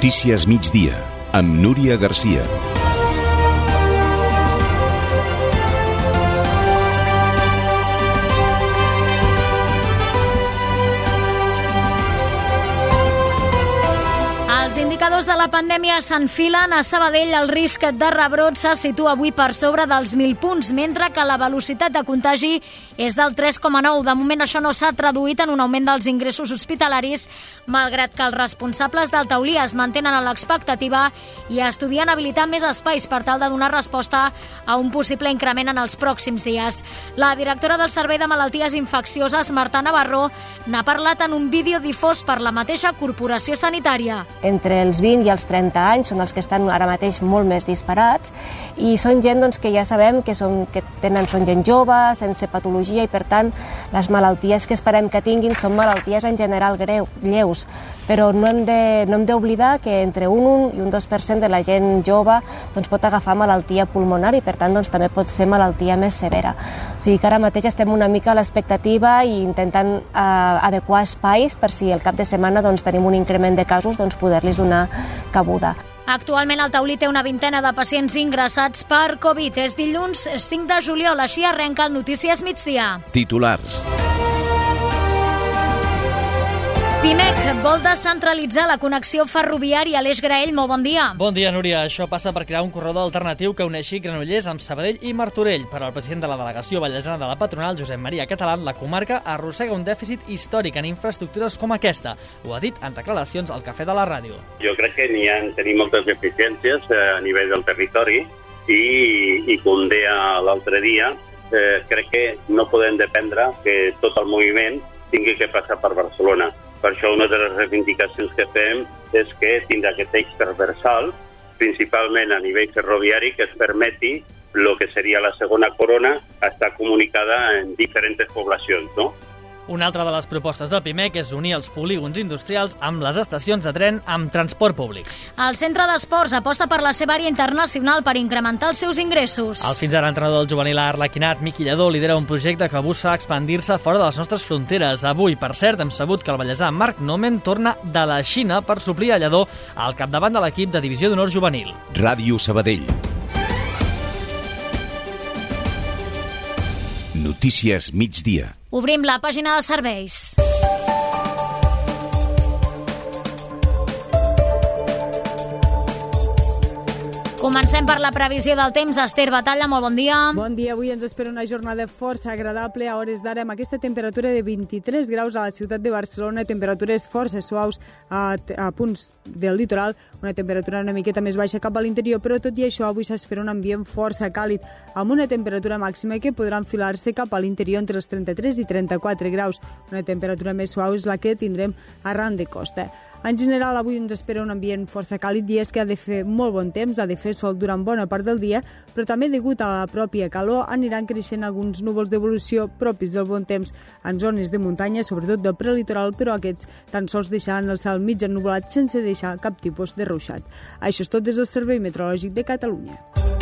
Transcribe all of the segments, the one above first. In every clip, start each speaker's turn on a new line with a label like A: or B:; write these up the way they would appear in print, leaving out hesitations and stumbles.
A: Notícies migdia, amb Núria Garcia.
B: Els indicadors de la pandèmia s'enfilen. A Sabadell el risc de rebrot se situa avui per sobre dels 1.000 punts, mentre que la velocitat de contagi és del 3,9. De moment això no s'ha traduït en un augment dels ingressos hospitalaris, malgrat que els responsables del taulí es mantenen a l'expectativa i estudien habilitar més espais per tal de donar resposta a un possible increment en els pròxims dies. La directora del Servei de Malalties Infeccioses, Marta Navarro, n'ha parlat en un vídeo difós per la mateixa Corporació Sanitària.
C: Entre els 20 i els 30 anys són els que estan ara mateix molt més disparats i són gent que ja sabem que són gent jove, sense patologia i per tant les malalties que esperem que tinguin són malalties en general lleus, però no hem d'oblidar que entre un 1 i un 2% de la gent jove pot agafar malaltia pulmonar i per tant també pot ser malaltia més severa. O sigui que ara mateix estem una mica a l'expectativa i intentant adequar espais per si el cap de setmana tenim un increment de casos poder-los donar cabuda.
B: Actualment el taulí té una vintena de pacients ingressats per Covid. És dilluns 5 de juliol, així arrenca el Notícies Migdia.
A: Titulars.
B: Pimec vol descentralitzar la connexió ferroviària a l'Eix Graell. Molt bon dia.
D: Bon dia, Núria. Això passa per crear un corredor alternatiu que uneixi Granollers amb Sabadell i Martorell. Per al president de la delegació vallesana de la patronal, Josep Maria Catalán, la comarca arrossega un dèficit històric en infraestructures com aquesta. Ho ha dit en declaracions al Cafè de la Ràdio.
E: Jo crec que tenim moltes deficiències a nivell del territori i com deia l'altre dia, crec que no podem dependre que tot el moviment tingui que passar per Barcelona. Per això una de les reivindicacions que fem és que tindrà aquest eix transversal, principalment a nivell ferroviari, que es permeti el que seria la segona corona estar comunicada en diferents poblacions, no?
D: Una altra de les propostes del Pimec és unir els polígons industrials amb les estacions de tren amb transport públic.
B: El Centre d'Esports aposta per la seva àrea internacional per incrementar els seus ingressos.
D: El fins ara entrenador del juvenil Arlequinat, Miqui Lledó, lidera un projecte que busca expandir-se fora de les nostres fronteres. Avui, per cert, hem sabut que el vallesà Marc Nomen torna de la Xina per suplir a Lledó al capdavant de l'equip de Divisió d'Honor Juvenil.
A: Ràdio Sabadell. Notícies migdia.
B: Obrim la pàgina de serveis. Comencem per la previsió del temps. Esther Batalla, molt bon dia.
F: Bon dia. Avui ens espera una jornada força agradable a hores d'ara amb aquesta temperatura de 23 graus a la ciutat de Barcelona, temperatures força suaus a punts del litoral, una temperatura una miqueta més baixa cap a l'interior, però tot i això avui s'espera un ambient força càlid amb una temperatura màxima que podrà enfilar-se cap a l'interior entre els 33 i 34 graus. Una temperatura més suau és la que tindrem arran de costa. En general, avui ens espera un ambient força càlid i és que ha de fer molt bon temps, ha de fer sol durant bona part del dia, però també degut a la pròpia calor aniran creixent alguns núvols d'evolució propis del bon temps en zones de muntanya, sobretot del prelitoral, però aquests tan sols deixaran el cel mig ennuvolat sense deixar cap tipus de ruixat. Això és tot des del Servei Meteorològic de Catalunya.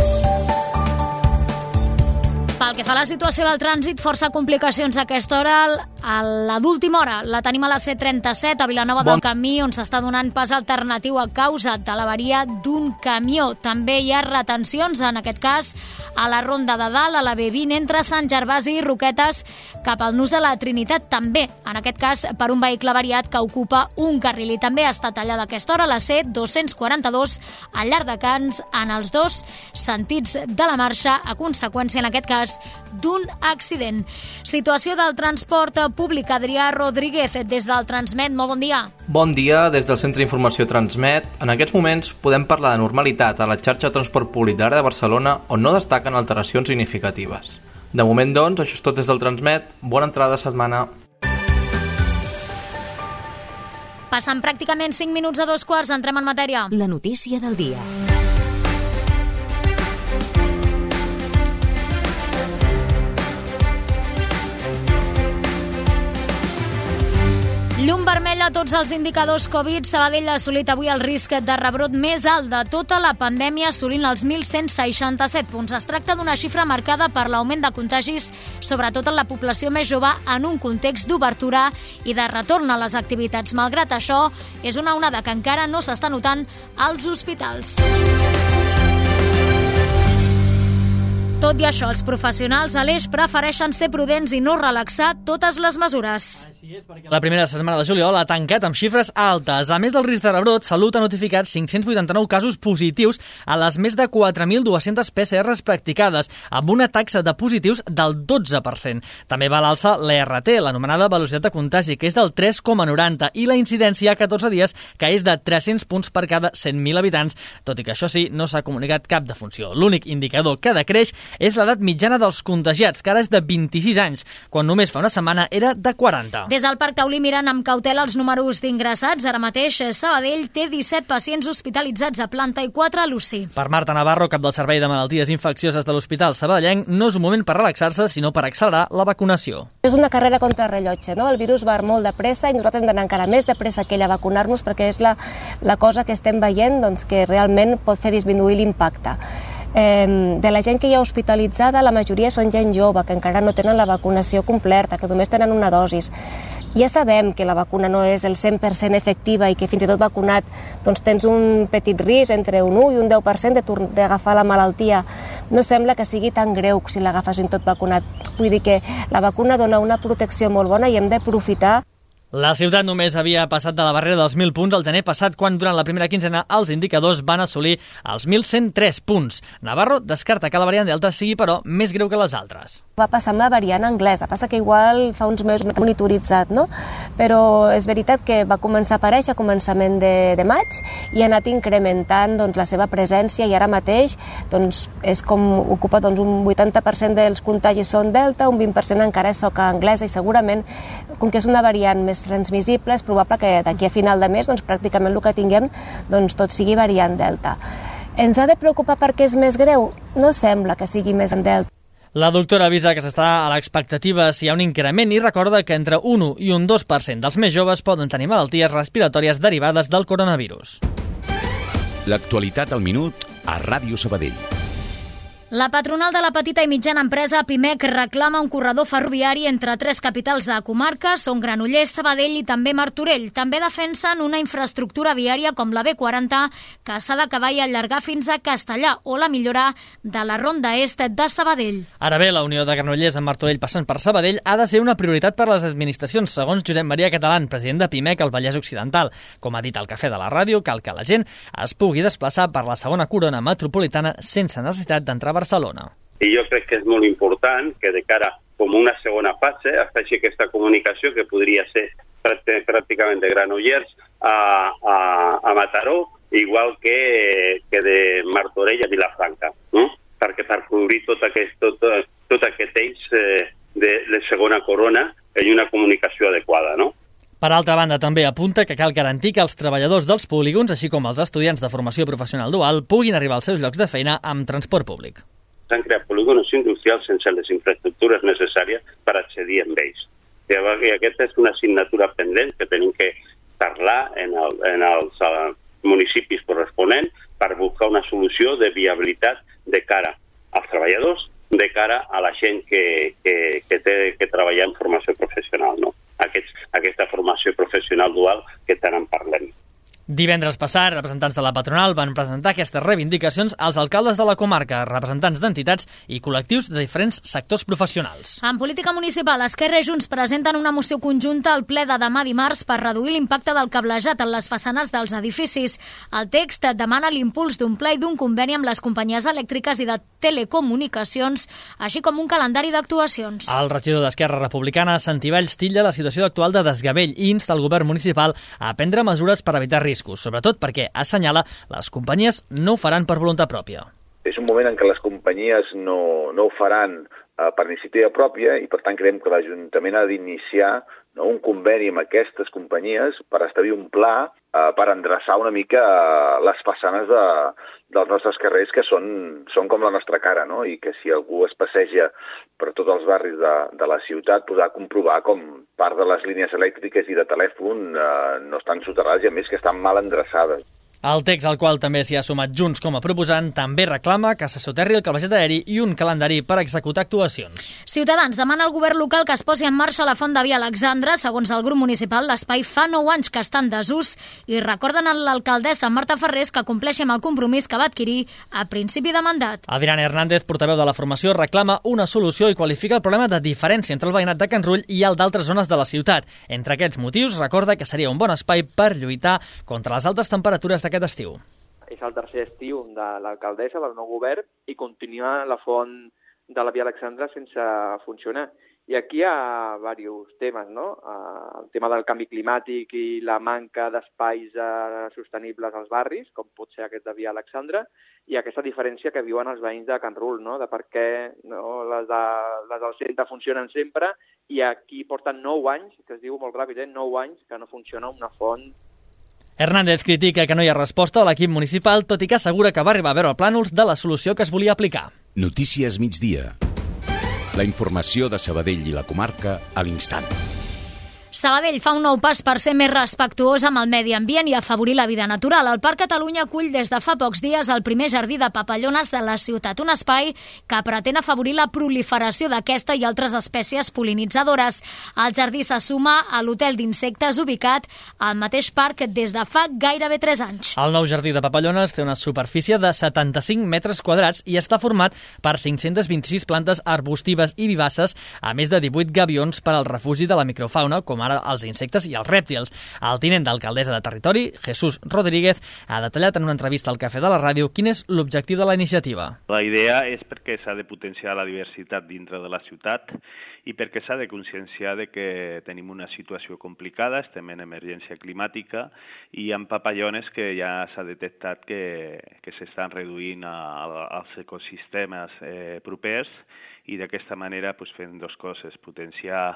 B: Pel que fa a la situació del trànsit, força complicacions a aquesta hora. A la d'última hora la tenim a la C37 a Vilanova del Camí, on s'està donant pas alternatiu a causa de l'avaria d'un camió. També hi ha retencions, en aquest cas, a la Ronda de Dalt, a la B20, entre Sant Gervasi i Roquetes, cap al nus de la Trinitat, també, en aquest cas, per un vehicle variat que ocupa un carril. I també està tallada a aquesta hora la C242 a Llardecans en els dos sentits de la marxa, a conseqüència, en aquest cas, d'un accident. Situació del transport públic. Adrià Rodríguez, des del Transmet, molt bon dia.
G: Bon dia, des del Centre d'Informació Transmet. En aquests moments podem parlar de normalitat a la xarxa de transport públic de l'àrea de Barcelona, on no destaquen alteracions significatives. De moment, doncs, això és tot des del Transmet. Bona entrada de setmana.
B: Passant pràcticament 5 minuts a 2 quarts, entrem en matèria.
H: La notícia del dia.
B: Llum vermella nivell a tots els indicadors Covid, Sabadell ha assolit avui el risc de rebrot més alt de tota la pandèmia, assolint els 1.167 punts. Es tracta d'una xifra marcada per l'augment de contagis, sobretot en la població més jove, en un context d'obertura i de retorn a les activitats. Malgrat això, és una onada que encara no s'està notant als hospitals. Tot i això, els professionals a l'Eix prefereixen ser prudents i no relaxar totes les mesures.
D: Així és, perquè la primera setmana de juliol ha tancat amb xifres altes. A més del risc de rebrot, Salut ha notificat 589 casos positius a les més de 4.200 PCRs practicades, amb una taxa de positius del 12%. També va a l'alça l'ERT, l'anomenada velocitat de contagi, que és del 3,90, i la incidència a 14 dies, que és de 300 punts per cada 100.000 habitants, tot i que això sí, no s'ha comunicat cap defunció. L'únic indicador que decreix és l'edat mitjana dels contagiats, que ara és de 26 anys, quan només fa una setmana era de 40.
B: Des del Parc Taulí miren amb cautela els números d'ingressats. Ara mateix Sabadell té 17 pacients hospitalitzats a planta i 4 a l'UCI.
D: Per Marta Navarro, cap del Servei de Malalties Infeccioses de l'Hospital Sabadellenc, no és un moment per relaxar-se, sinó per accelerar la vacunació.
C: És una carrera contra rellotge, no? El virus va molt de pressa i nosaltres hem d'anar encara més de pressa que ell a vacunar-nos, perquè és la cosa que estem veient, doncs, que realment pot fer disminuir l'impacte. De la gent que hi ha hospitalitzada, la majoria són gent jove, que encara no tenen la vacunació completa, que només tenen una dosis. Ja sabem que la vacuna no és el 100% efectiva i que fins i tot vacunat doncs tens un petit risc entre un 1 i un 10% d'agafar la malaltia. No sembla que sigui tan greu si l'agafes tot vacunat. Vull dir que la vacuna dona una protecció molt bona i hem d'aprofitar.
D: La ciutat només havia passat de la barrera dels 1.000 punts el gener passat, quan durant la primera quinzena els indicadors van assolir els 1.103 punts. Navarro descarta que la variant Delta sigui, però, més greu que les altres.
C: Va passar amb la variant anglesa, passa que igual fa uns mesos monitoritzat, no? Però és veritat que va començar a aparèixer a començament de maig i ha anat incrementant doncs, la seva presència, i ara mateix doncs, és com ocupa doncs, un 80% dels contagis són Delta, un 20% encara és soca anglesa, i segurament, com que és una variant més transmissible, és probable que d'aquí a final de mes doncs, pràcticament el que tinguem doncs, tot sigui variant Delta. Ens ha de preocupar perquè és més greu? No sembla que sigui més en Delta.
D: La doctora avisa que s'està a l'expectativa si hi ha un increment i recorda que entre un 1 i un 2% dels més joves poden tenir malalties respiratòries derivades del coronavirus.
A: L'actualitat al minut a Ràdio Sabadell.
B: La patronal de la petita i mitjana empresa, Pimec, reclama un corredor ferroviari entre 3 capitals de comarca, són Granollers, Sabadell i també Martorell. També defensen una infraestructura viària com la B40, que s'ha d'acabar i allargar fins a Castellà, o la millora de la Ronda Est de Sabadell.
D: Ara bé, la unió de Granollers amb Martorell passant per Sabadell ha de ser una prioritat per les administracions, segons Josep Maria Catalán, president de Pimec al Vallès Occidental. Com ha dit al Cafè de la Ràdio, cal que la gent es pugui desplaçar per la segona corona metropolitana sense necessitat d'entrar a Barcelona.
E: I jo crec que és molt important que de cara com una segona fase es faci aquesta comunicació, que podria ser pràcticament de Granollers a Mataró, igual que de Martorell a Vilafranca, no? Perquè per cobrir tot aquest eix de segona corona hi ha una comunicació adequada, no?
D: Per altra banda, també apunta que cal garantir que els treballadors dels polígons, així com els estudiants de formació professional dual, puguin arribar als seus llocs de feina amb transport públic.
E: S'han creat polígons industrials sense les infraestructures necessàries per accedir a ells. I aquesta és una assignatura pendent que tenim que parlar en els municipis corresponents per buscar una solució de viabilitat de cara als treballadors, de cara a la gent que té que treballar en formació professional, no? Aquesta formació professional dual que tant en parlem.
D: Divendres passat, representants de la patronal van presentar aquestes reivindicacions als alcaldes de la comarca, representants d'entitats i col·lectius de diferents sectors professionals.
B: En política municipal, Esquerra i Junts presenten una moció conjunta al ple de demà dimarts per reduir l'impacte del cablejat en les façanes dels edificis. El text demana l'impuls d'un pla i d'un conveni amb les companyies elèctriques i de telecomunicacions, així com un calendari d'actuacions.
D: El regidor d'Esquerra Republicana, Santi Valls, titlla la situació actual de desgavell i insta el govern municipal a prendre mesures per evitar riscos, sobretot perquè, assenyala, les companyies no ho faran per voluntat pròpia.
H: És un moment en què les companyies no ho faran per iniciativa pròpia i, per tant, creiem que l'Ajuntament ha d'iniciar un conveni amb aquestes companyies per establir un pla per endreçar una mica les façanes dels nostres carrers, que són com la nostra cara, no? I que si algú es passeja per tots els barris de la ciutat podrà comprovar com part de les línies elèctriques i de telèfon no estan soterrades i, a més, que estan mal endreçades.
D: El text, al qual també s'hi ha sumat Junts com a proposant, també reclama que se soterri el cablejat aeri i un calendari per executar actuacions.
B: Ciutadans demana al govern local que es posi en marxa la font de Via Alexandra. Segons el grup municipal, l'espai fa 9 anys que està en desús i recorden a l'alcaldessa Marta Ferrés que compleixi amb el compromís que va adquirir a principi de mandat.
D: Adrián Hernández, portaveu de la formació, reclama una solució i qualifica el problema de diferència entre el veïnat de Can Rull i el d'altres zones de la ciutat. Entre aquests motius, recorda que seria un bon espai per lluitar contra les altes temperatures d'aquest estiu.
I: És el tercer estiu de l'alcaldessa, del nou govern, i continua la font de la Via Alexandra sense funcionar. I aquí hi ha diversos temes, no? El tema del canvi climàtic i la manca d'espais sostenibles als barris, com pot ser aquest de Via Alexandra, i aquesta diferència que viuen els veïns de Can Rull, no? De per què les del centre funcionen sempre i aquí porten 9 anys, que es diu molt ràpid, 9 anys que no funciona una font.
D: Hernández critica que no hi ha resposta a l'equip municipal, tot i que assegura que va arribar a veure plànols de la solució que es volia aplicar.
A: Notícies migdia. La informació de Sabadell i la comarca a l'instant.
B: Sabadell fa un nou pas per ser més respectuós amb el medi ambient i afavorir la vida natural. El Parc Catalunya acull des de fa pocs dies el primer jardí de papallones de la ciutat, un espai que pretén afavorir la proliferació d'aquesta i altres espècies pol·linitzadores. El jardí se suma a l'hotel d'insectes ubicat al mateix parc des de fa gairebé 3 anys.
D: El nou jardí de papallones té una superfície de 75 metres quadrats i està format per 526 plantes arbustives i vivaces, a més de 18 gavions per al refugi de la microfauna, com ara els insectes i els rèptils. El tinent d'alcaldessa de territori, Jesús Rodríguez, ha detallat en una entrevista al Cafè de la Ràdio quin és l'objectiu de la iniciativa.
J: La idea és perquè s'ha de potenciar la diversitat dintre de la ciutat i perquè s'ha de conscienciar de que tenim una situació complicada, estem en emergència climàtica i amb papallones que ja s'ha detectat que s'estan reduint als ecosistemes propers i d'aquesta manera fem 2 coses, potenciar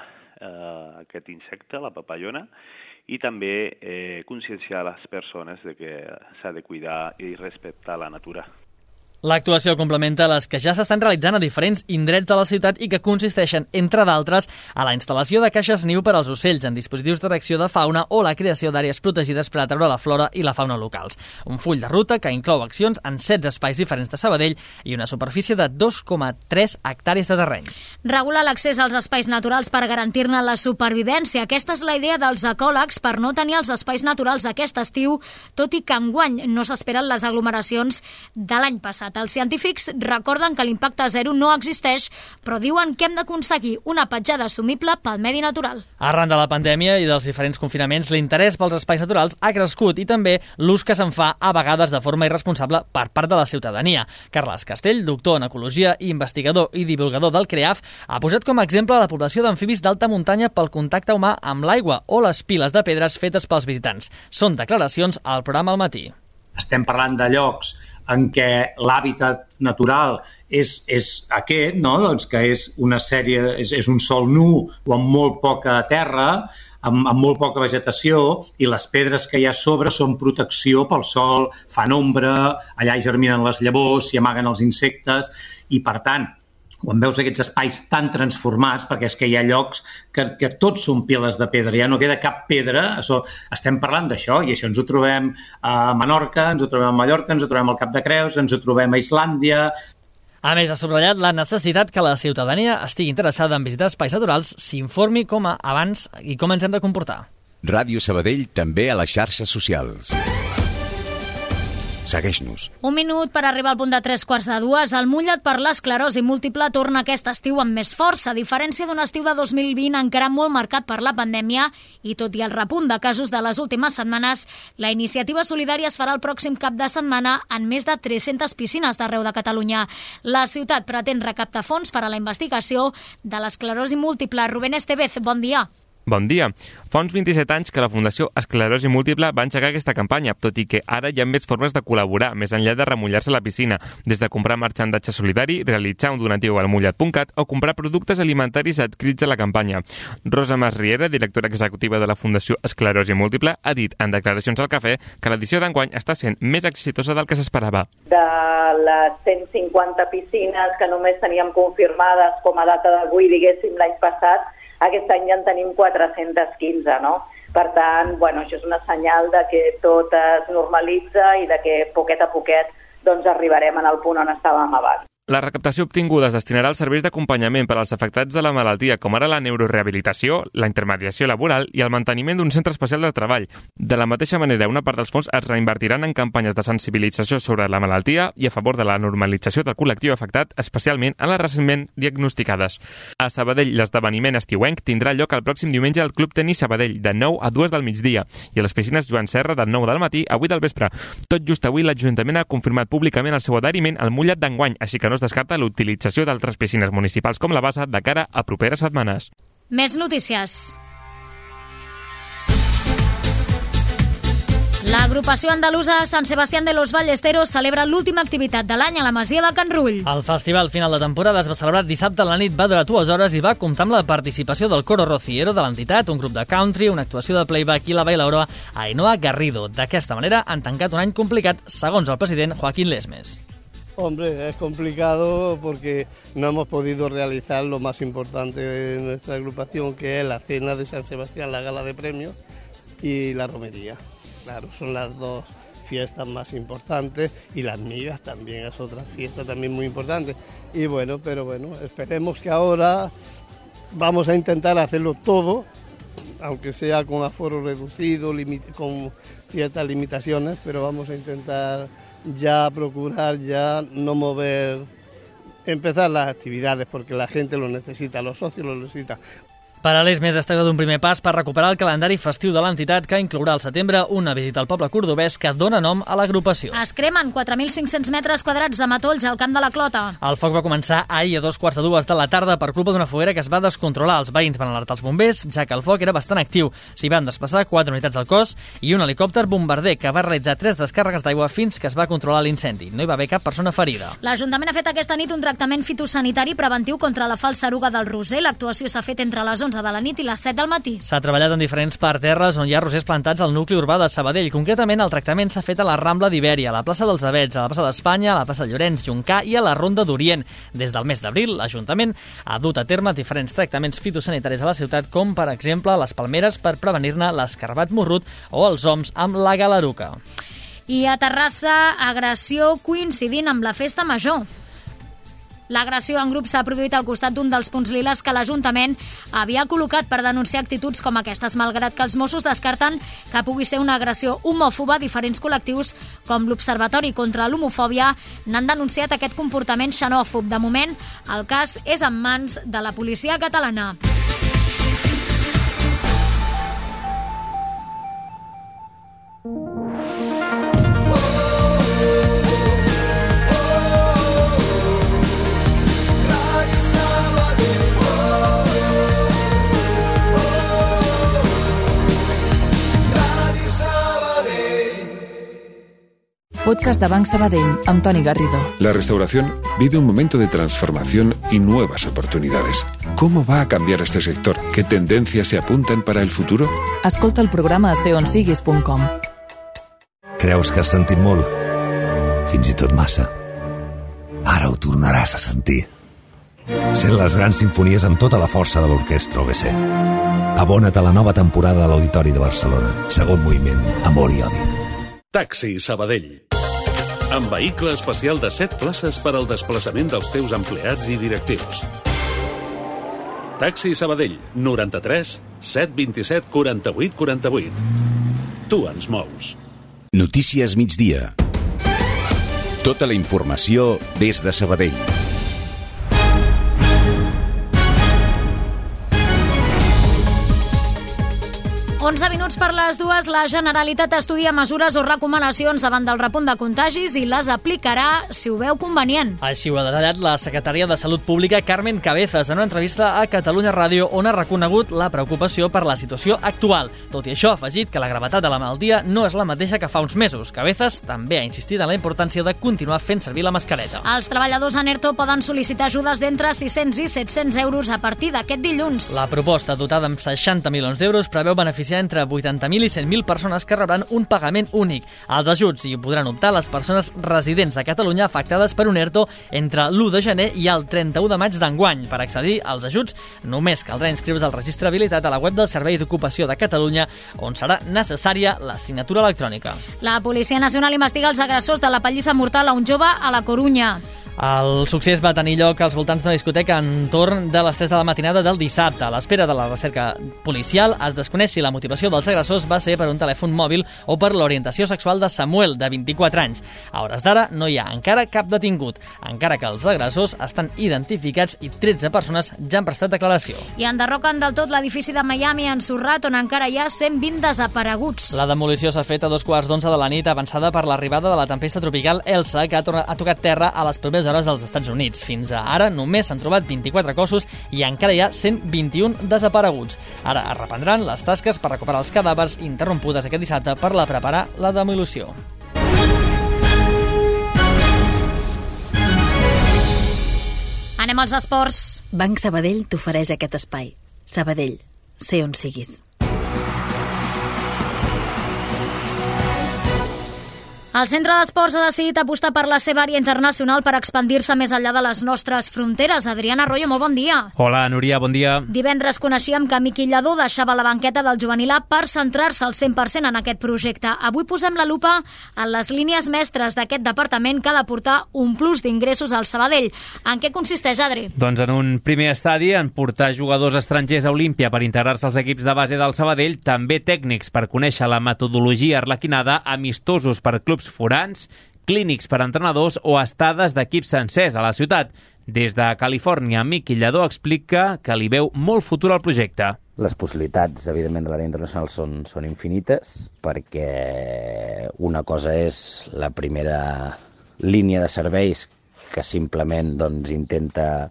J: aquest insecte, la papallona, i també conscienciar les persones de que s'ha de cuidar i respectar la natura.
D: L'actuació complementa les que ja s'estan realitzant a diferents indrets de la ciutat i que consisteixen, entre d'altres, a la instal·lació de caixes niu per als ocells en dispositius de detecció de fauna o la creació d'àrees protegides per atraure la flora i la fauna locals. Un full de ruta que inclou accions en 16 espais diferents de Sabadell i una superfície de 2,3 hectàrees de terreny.
B: Regular l'accés als espais naturals per garantir-ne la supervivència. Aquesta és la idea dels ecòlegs per no tenir els espais naturals aquest estiu, tot i que enguany no s'esperen les aglomeracions de l'any passat. Els científics recorden que l'impacte zero no existeix, però diuen que hem d'aconseguir una petjada assumible pel medi natural.
D: Arran de la pandèmia i dels diferents confinaments, l'interès pels espais naturals ha crescut i també l'ús que se'n fa a vegades de forma irresponsable per part de la ciutadania. Carles Castell, doctor en ecologia i investigador i divulgador del CREAF, ha posat com a exemple la població d'amfibis d'alta muntanya pel contacte humà amb l'aigua o les piles de pedres fetes pels visitants. Són declaracions al programa Al matí.
K: Estem parlant de llocs en què l'hàbitat natural és aquest, no? Doncs que és una sèrie, és un sòl nu o amb molt poca terra, amb molt poca vegetació, i les pedres que hi ha a sobre són protecció pel sol, fan ombra, allà hi germinen les llavors, s'hi amaguen els insectes, i per tant, quan veus aquests espais tan transformats, perquè és que hi ha llocs que tots són piles de pedra, ja no queda cap pedra, estem parlant d'això, i això ens ho trobem a Menorca, ens ho trobem a Mallorca, ens ho trobem al Cap de Creus, ens ho trobem a Islàndia.
D: A més, ha subratllat la necessitat que la ciutadania estigui interessada en visitar espais naturals, s'informi com abans i com ens hem de comportar.
A: Ràdio Sabadell també a les xarxes socials. Segueix-nos.
B: 1 minut per arribar al punt de 3:15. El mullat per l'esclerosi múltiple torna aquest estiu amb més força, a diferència d'un estiu de 2020 encara molt marcat per la pandèmia, i tot i el repunt de casos de les últimes setmanes, la iniciativa solidària es farà el pròxim cap de setmana en més de 300 piscines d'arreu de Catalunya. La ciutat pretén recaptar fons per a la investigació de l'esclerosi múltiple. Rubén Estevez, bon dia.
L: Bon dia. Fa uns 27 anys que la Fundació Esclerosi Múltiple va engegar aquesta campanya, tot i que ara hi ha més formes de col·laborar, més enllà de remullar-se a la piscina, des de comprar marxandatge solidari, realitzar un donatiu al mullat.cat o comprar productes alimentaris adscrits a la campanya. Rosa Masriera, directora executiva de la Fundació Esclerosi Múltiple, ha dit en declaracions al Cafè que l'edició d'enguany està sent més exitosa del que s'esperava.
M: De les 150 piscines que només teníem confirmades com a data d'avui, diguéssim, l'any passat, aquest any ja en tenim 415, no? Per tant, això és una senyal de que tot es normalitza i de que poquet a poquet arribarem al punt on estàvem abans.
L: La recaptació obtinguda es destinarà als serveis d'acompanyament per als afectats de la malaltia, com ara la neurorehabilitació, la intermediació laboral i el manteniment d'un centre especial de treball. De la mateixa manera, una part dels fons es reinvertiran en campanyes de sensibilització sobre la malaltia i a favor de la normalització del col·lectiu afectat, especialment en les recentment diagnosticades. A Sabadell, l'esdeveniment estiuenc tindrà lloc el pròxim diumenge al Club Tenis Sabadell, de 9 a 2 del migdia, i a les piscines Joan Serra, de 9 del matí a 8 del vespre. Tot just avui, l'Ajuntament ha confirmat públicament el seu adheriment al mullat d'enguany, així que no es descarta l'utilització d'altres piscines municipals com la Bassa de cara a properes setmanes.
B: Més notícies. L'agrupació andalusa Sant Sebastián de los Ballesteros celebra l'última activitat de l'any a la Masia del Can Rull.
D: El festival final de temporada es va celebrar dissabte a la nit, va durar 2 hores i va comptar amb la participació del coro rociero de l'entitat, un grup de country, una actuació de playback i la bailaora Ainhoa Garrido. D'aquesta manera han tancat un any complicat, segons el president Joaquín Lesmes.
N: Hombre, es complicado porque no hemos podido realizar lo más importante de nuestra agrupación, que es la cena de San Sebastián, la gala de premios y la romería. Claro, son las dos fiestas más importantes y las migas también es otra fiesta también muy importante. Y pero esperemos que ahora vamos a intentar hacerlo todo, aunque sea con aforo reducido, con ciertas limitaciones, pero vamos a intentar procurar no mover, empezar las actividades porque la gente lo necesita, los socios lo necesitan.
D: Per a l'Esmes es tracta d'un primer pas per recuperar el calendari festiu de l'entitat, que inclourà al setembre una visita al poble cordobès que dona nom a l'agrupació.
B: Es cremen 4.500 metres quadrats de matolls al Camp de la Clota.
D: El foc va començar ahir a 2:45 de la tarda per culpa d'una foguera que es va descontrolar. Els veïns van alertar els bombers, ja que el foc era bastant actiu. S'hi van desplaçar 4 unitats del cos i un helicòpter bombarder que va realitzar 3 descàrregues d'aigua fins que es va controlar l'incendi. No hi va haver cap persona ferida.
B: L'Ajuntament ha fet aquesta nit un tractament fitosanitari preventiu contra la falsa eruga del roser. L'actuació s'ha fet entre les 11 de la nit i les 7 del matí.
D: S'ha treballat en diferents parterres on hi ha rosers plantats al nucli urbà de Sabadell. Concretament, el tractament s'ha fet a la Rambla d'Ibèria, a la plaça dels Avets, a la plaça d'Espanya, a la plaça Llorenç Juncà i a la Ronda d'Orient. Des del mes d'abril, l'Ajuntament ha dut a terme diferents tractaments fitosanitaris a la ciutat, com, per exemple, les palmeres per prevenir-ne l'escarbat morrut o els oms amb la galaruca.
B: I a Terrassa, agressió coincidint amb la festa major. L'agressió en grup s'ha produït al costat d'un dels punts liles que l'Ajuntament havia col·locat per denunciar actituds com aquestes, malgrat que els Mossos descarten que pugui ser una agressió homòfoba. Diferents col·lectius, com l'Observatori contra l'Homofòbia, n'han denunciat aquest comportament xenòfob. De moment, el cas és en mans de la policia catalana.
O: Podcast de Banc Sabadell, amb Toni Garrido.
P: La restauración vive un momento de transformación y nuevas oportunidades. ¿Cómo va a cambiar este sector? ¿Qué tendencias se apuntan para el futuro?
O: Escolta el programa a seonsiguis.com.
Q: Creus que has sentit molt? Fins i tot massa. Ara ho tornaràs a sentir. Sent les grans simfonies amb tota la força de l'orquestra OBC. Abona't a la nova temporada de l'Auditori de Barcelona. Segon moviment, Amor i Odi.
R: Taxi Sabadell. Amb vehicle especial de 7 places per al desplaçament dels teus empleats i directius. Taxi Sabadell, 93 727 48 48. Tu ens mous.
A: Notícies migdia. Tota la informació des de Sabadell.
B: 11 minuts per les 2, la Generalitat estudia mesures o recomanacions davant del repunt de contagis i les aplicarà si ho veu convenient.
D: Així ho ha detallat la secretària de Salut Pública, Carmen Cabezas, en una entrevista a Catalunya Ràdio, on ha reconegut la preocupació per la situació actual. Tot i això, ha afegit que la gravetat de la malaltia no és la mateixa que fa uns mesos. Cabezas també ha insistit en la importància de continuar fent servir la mascareta.
B: Els treballadors en ERTO poden sol·licitar ajudes d'entre 600 i 700 euros a partir d'aquest dilluns.
D: La proposta, dotada amb 60 milions d'euros, preveu beneficiar entre 80.000 i 100.000 persones que rebran un pagament únic. Els ajuts hi podran optar les persones residents a Catalunya afectades per un ERTO entre l'1 de gener i el 31 de maig d'enguany. Per accedir als ajuts, només caldrà inscriure's al registre habilitat a la web del Servei d'Ocupació de Catalunya, on serà necessària la signatura electrònica.
B: La Policia Nacional investiga els agressors de la pallissa mortal a un jove a la Corunya.
D: El succés va tenir lloc als voltants d'una discoteca entorn de les 3 de la matinada del dissabte. A l'espera de la recerca policial es desconeix si la motivació dels agressors va ser per un telèfon mòbil o per l'orientació sexual de Samuel, de 24 anys. A hores d'ara no hi ha encara cap detingut, encara que els agressors estan identificats i 13 persones ja han prestat declaració.
B: I enderroquen del tot l'edifici de Miami ensorrat, on encara hi ha 120 desapareguts.
D: La demolició s'ha fet a 2:15 de la nit, avançada per l'arribada de la tempesta tropical Elsa, que ha tocat terra a les properes hores dels Estats Units. Fins a ara només s'han trobat 24 cossos i encara hi ha 121 desapareguts. Ara es reprendran les tasques per recuperar els cadàvers interrompudes aquest dissabte per preparar la demolició.
B: Anem als esports.
S: Banc Sabadell t'ofereix aquest espai. Sabadell, sé on siguis.
B: El Centre d'Esports ha decidit apostar per la seva àrea internacional per expandir-se més enllà de les nostres fronteres. Adrián Arroyo, molt bon dia.
T: Hola, Núria, bon dia.
B: Divendres coneixíem que Miqui Lladó deixava la banqueta del juvenil A per centrar-se al 100% en aquest projecte. Avui posem la lupa en les línies mestres d'aquest departament que ha de portar un plus d'ingressos al Sabadell. En què consisteix, Adri?
T: Doncs en un primer estadi, en portar jugadors estrangers a Olímpia per integrar-se als equips de base del Sabadell, també tècnics per conèixer la metodologia arlequinada, amistosos per clubs forans, clínics per entrenadors o estades d'equips sencers a la ciutat. Des de Califòrnia, Miqui Lladó explica que li veu molt futur al projecte.
U: Les possibilitats, evidentment, de l'àrea internacional són infinites, perquè una cosa és la primera línia de serveis que simplement doncs, intenta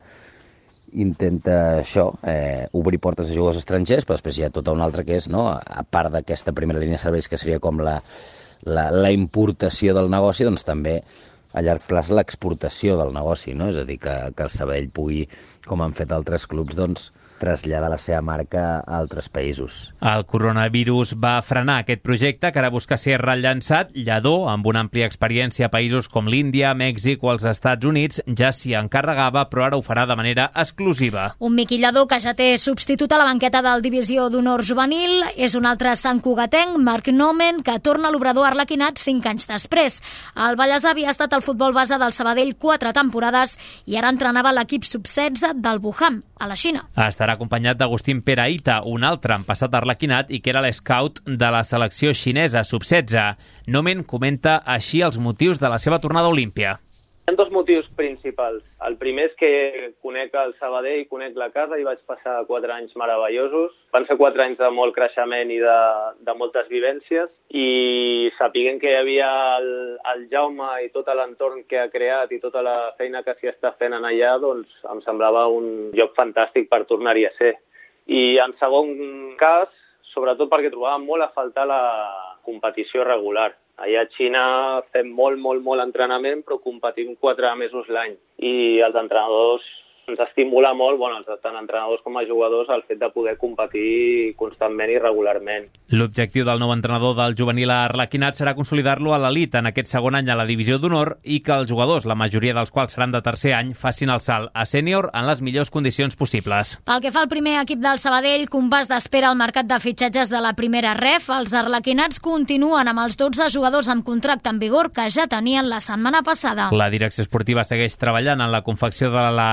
U: això, obrir portes a jugadors estrangers, però després hi ha tota una altra que és, no, a part d'aquesta primera línia de serveis que seria com la importació del negoci, doncs també a llarg plaç l'exportació del negoci, no? És a dir, que el Sabadell pugui, com han fet altres clubs, doncs traslladar la seva marca a altres països.
T: El coronavirus va frenar aquest projecte, que ara busca ser rellançat. Lladó, amb una àmplia experiència a països com l'Índia, Mèxic o els Estats Units, ja s'hi encarregava, però ara ho farà de manera exclusiva.
B: Un Miqui Lladó que ja té substitut a la banqueta del Divisió d'Honor Juvenil. És un altre santcugatenc, Marc Nomen, que torna a l'obrador arlequinat 5 anys després. El Vallès havia estat al futbol base del Sabadell 4 temporades i ara entrenava l'equip sub-16 del Wuhan, a la Xina.
T: Estarà acompanyat d'Agustín Peraita, un altre en passat arlequinat i que era l'escout de la selecció xinesa sub-16. Nomen comenta així els motius de la seva tornada a Olímpia.
V: Hi ha dos motius principals. El primer és que conec el Sabadell, conec la casa i vaig passar 4 anys meravellosos. Van ser 4 anys de molt creixement i de moltes vivències, i sapiguent que hi havia el Jaume i tot l'entorn que ha creat i tota la feina que s'hi està fent allà, doncs em semblava un lloc fantàstic per tornar-hi a ser. I en segon cas, sobretot perquè trobàvem molt a faltar la competició regular. Allà a Xina fem molt entrenament, però competim 4 mesos l'any. I els entrenadors ens estimula molt, tant entrenadors com a jugadors, el fet de poder competir constantment i regularment.
T: L'objectiu del nou entrenador del juvenil arlequinat serà consolidar-lo a l'elit en aquest segon any a la divisió d'honor i que els jugadors, la majoria dels quals seran de tercer any, facin el salt a sènior en les millors condicions possibles.
B: Pel que fa al primer equip del Sabadell, compàs d'espera al mercat de fitxatges de la primera ref, els arlequinats continuen amb els 12 jugadors amb contracte en vigor que ja tenien la setmana passada.
T: La direcció esportiva segueix treballant en la confecció de la nova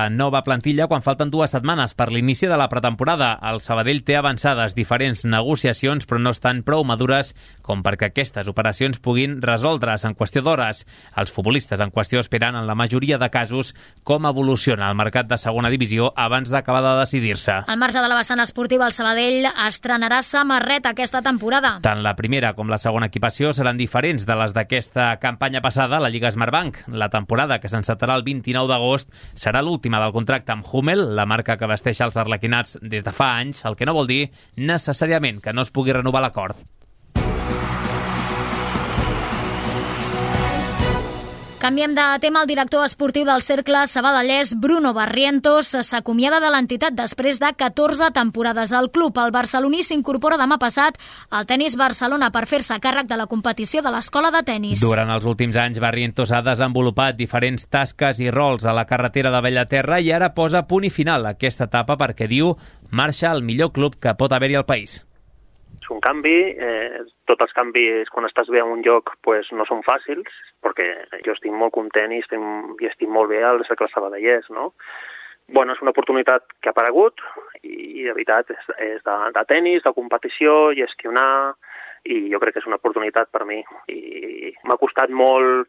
T: la plantilla quan falten 2 setmanes per l'inici de la pretemporada. El Sabadell té avançades diferents negociacions, però no estan prou madures com perquè aquestes operacions puguin resoldre's en qüestió d'hores. Els futbolistes en qüestió esperen en la majoria de casos com evoluciona el mercat de segona divisió abans d'acabar de decidir-se.
B: Al marge de la vessant esportiva, el Sabadell estrenarà samarreta aquesta temporada.
T: Tant la primera com la segona equipació seran diferents de les d'aquesta campanya passada a la Lliga Smartbank. La temporada, que s'encetarà el 29 d'agost, serà l'última del contracte amb Hummel, la marca que vesteix els arlequinats des de fa anys, el que no vol dir necessàriament que no es pugui renovar l'acord.
B: Canviem de tema. El director esportiu del Cercle sabadellès, Bruno Barrientos, s'acomiada de l'entitat després de 14 temporades al club. El barceloní s'incorpora demà passat al Tenis Barcelona per fer-se càrrec de la competició de l'escola de tenis.
T: Durant els últims anys, Barrientos ha desenvolupat diferents tasques i rols a la carretera de Bellaterra i ara posa punt i final a aquesta etapa perquè, diu, marxa al millor club que pot haver-hi al país.
F: És un canvi, tots els canvis quan estàs bé en un lloc pues, no són fàcils, perquè jo estic molt content i estic molt bé al Cercle Sabadellès, no? Bueno, és una oportunitat que ha aparegut i de veritat és de tenis, de competició, gestionar, i jo crec que és una oportunitat per mi. I m'ha costat molt,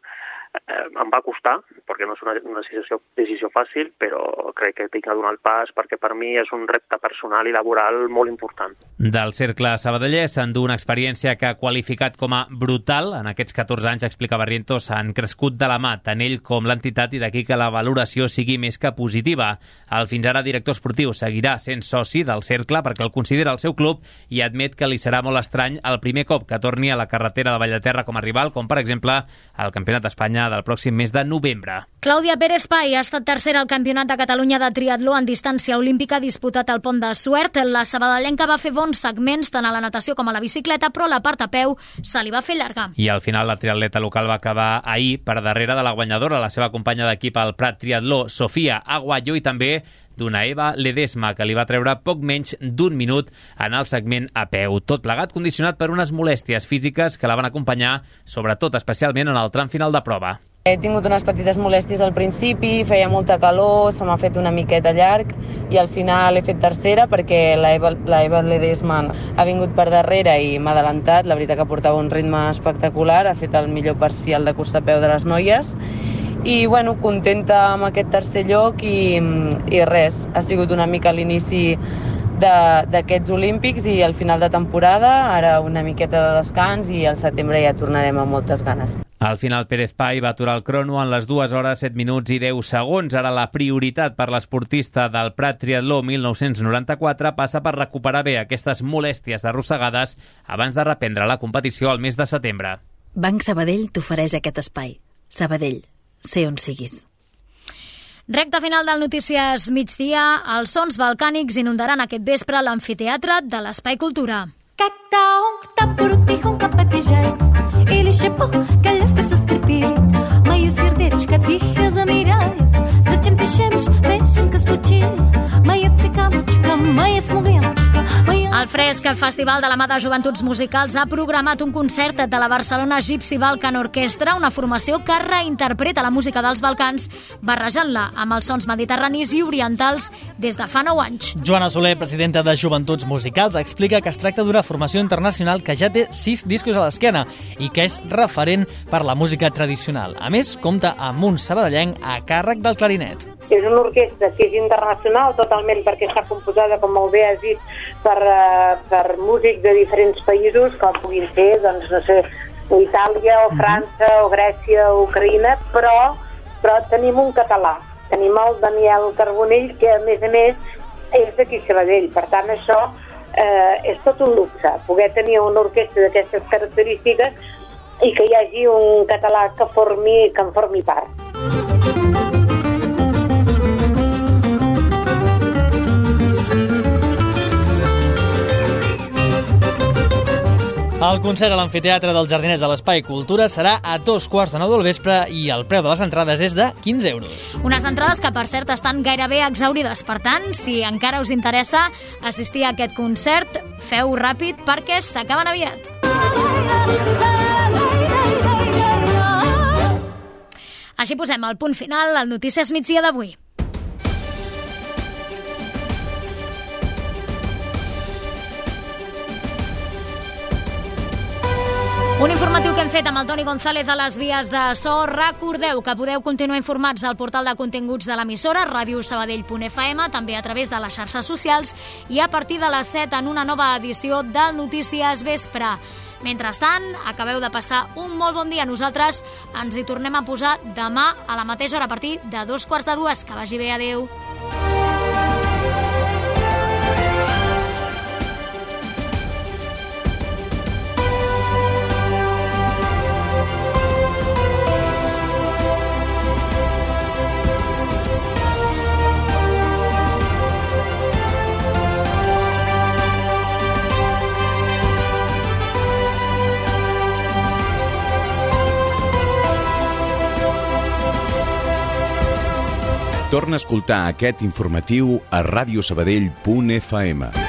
F: em va costar, perquè no és una decisió fàcil, però crec que tinc que donar el pas perquè per mi és un repte personal i laboral molt important.
T: Del Cercle Sabadellès s'endú una experiència que ha qualificat com a brutal. En aquests 14 anys, explica Barrientos, han crescut de la mà tant ell com l'entitat i d'aquí que la valoració sigui més que positiva. El fins ara director esportiu seguirà sent soci del Cercle perquè el considera el seu club i admet que li serà molt estrany el primer cop que torni a la carretera de Bellaterra com a rival, com per exemple el Campionat d'Espanya del pròxim mes de novembre.
B: Clàudia Pérez Pai ha estat tercera al Campionat de Catalunya de triatló en distància olímpica disputat al Pont de Suert. La sabadellenca va fer bons segments tant a la natació com a la bicicleta, però la part a peu se li va fer llarga.
T: I al final la triatleta local va acabar ahir per darrere de la guanyadora, la seva companya d'equip al Prat Triatló, Sofia Aguayo, i també d'una Eva Ledesma, que li va treure poc menys d'un minut en el segment a peu. Tot plegat condicionat per unes molèsties físiques que la van acompanyar, sobretot especialment en el tram final de prova.
G: He tingut unes petites molèsties al principi, feia molta calor, se m'ha fet una miqueta llarg i al final he fet tercera perquè la Eva Ledesma ha vingut per darrere i m'ha adelantat. La veritat que portava un ritme espectacular, ha fet el millor parcial de curs a peu de les noies i bueno, contenta amb aquest tercer lloc i res, ha sigut una mica l'inici d'aquests olímpics i al final de temporada, ara una miqueta de descans i al setembre ja tornarem amb moltes ganes.
T: Al final, Pérez Pai va aturar el crono en les 2 hores, 7 minuts i 10 segons. Ara la prioritat per l'esportista del Prat Triatló 1994 passa per recuperar bé aquestes molèsties arrossegades abans de reprendre la competició al mes de setembre.
S: Banc Sabadell t'ofereix aquest espai. Sabadell, sé on siguis.
B: Recta final del Notícies Migdia. Els sons balcànics inundaran aquest vespre l'amfiteatre de l'Espai Cultura.
W: Или щепок, коляска со скрипит, мое сердечко тихо замирает. Зачем ты щемишь, песенка звучит, моя цикавочка, моя смугленочка, моя...
B: El Fresc Festival de la mà de Joventuts Musicals ha programat un concert de la Barcelona Gypsy Balkan Orchestra, una formació que reinterpreta la música dels Balcans, barrejant-la amb els sons mediterranis i orientals des de fa 9 anys.
D: Joana Soler, presidenta de Joventuts Musicals, explica que es tracta d'una formació internacional que ja té 6 discos a l'esquena i que és referent per la música tradicional. A més, compta amb un sabadellenc a càrrec del clarinet.
X: És una orquestra que és internacional totalment perquè està composada, com molt bé has dit, per músics de diferents països, com puguin ser, doncs, no sé, Itàlia o França o Grècia o Ucraïna, però tenim un català. Tenim el Daniel Carbonell, que a més és d'aquí Sabadell. Per tant, això és tot un luxe, poder tenir una orquestra d'aquestes característiques i que hi hagi un català que en formi part.
D: El concert a l'amfiteatre dels Jardinets de l'Espai Cultura serà a 2:15 del vespre i el preu de les entrades és de 15 euros.
B: Unes entrades que, per cert, estan gairebé exhaurides. Per tant, si encara us interessa assistir a aquest concert, feu ràpid perquè s'acaben aviat. Així posem el punt final al Notícies Migdia d'avui. informatiu que hem fet amb el Toni González a les vies de so. Recordeu que podeu continuar informats al portal de continguts de l'emissora, radiosabadell.fm, també a través de les xarxes socials i a partir de les 7 en una nova edició del Notícies Vespre. Mentrestant, acabeu de passar un molt bon dia. Nosaltres ens hi tornem a posar demà a la mateixa hora a partir de 2:45. Que vagi bé, adeu.
A: Torna a escoltar aquest informatiu a radiosabadell.fm.